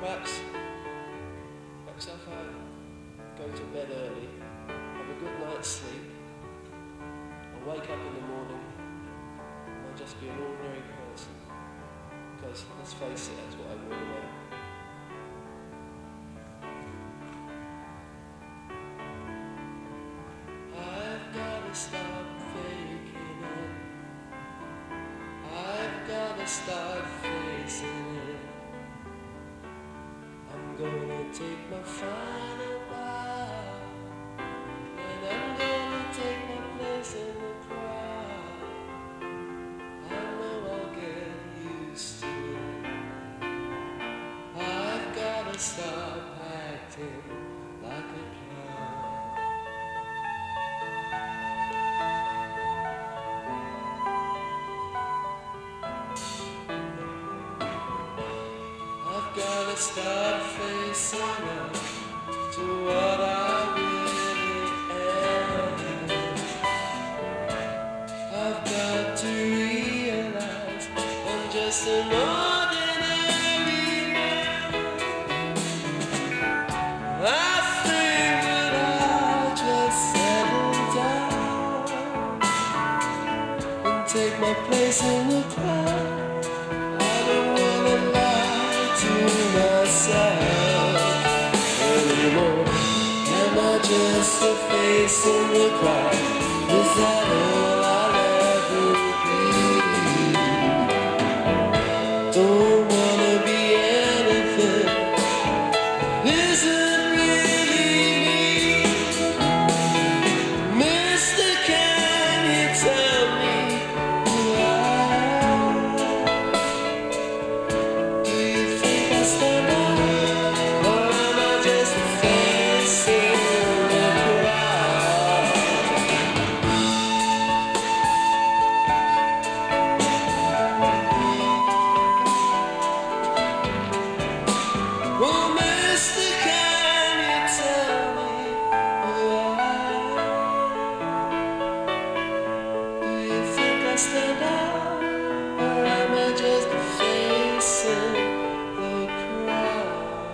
Perhaps if I go to bed early, have a good night's sleep, I'll wake up in the morning and I'll just be an ordinary person. Because, let's face it, that's what I really am. I've gotta stop faking it. I've gotta start facing it. I'm gonna take my final bow, and I'm gonna take my place in the crowd. I know I'll get used to it. I've gotta stop acting like a clown. I've gotta start facing up to what I really am. I've got to realize I'm just an ordinary man. I think that I'll just settle down and take my place in the crowd. I don't wanna lie to myself anymore. Am I just a face in the crowd? Is that all I'll ever be? Don't wanna be anything isn't really me. Mister, can you tell me who I am? Do you think I stand out, or am I just a face in the crowd? Well, mister, can you tell me who I am? Do you think I stand out, or am I just a face in the crowd?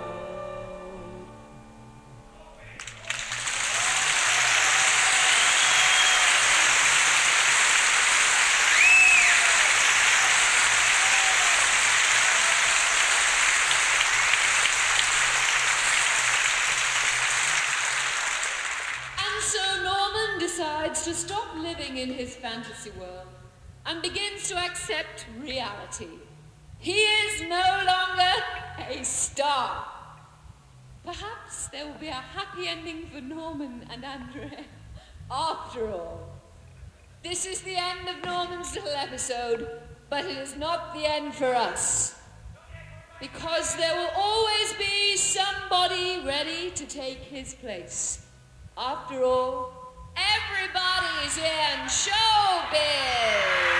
And so Norman decides to stop living in his fantasy world and begins to accept reality. He is no longer a star. Perhaps there will be a happy ending for Norman and Andrea after all. This is the end of Norman's little episode, but it is not the end for us. Because there will always be somebody ready to take his place. After all, everybody is in showbiz.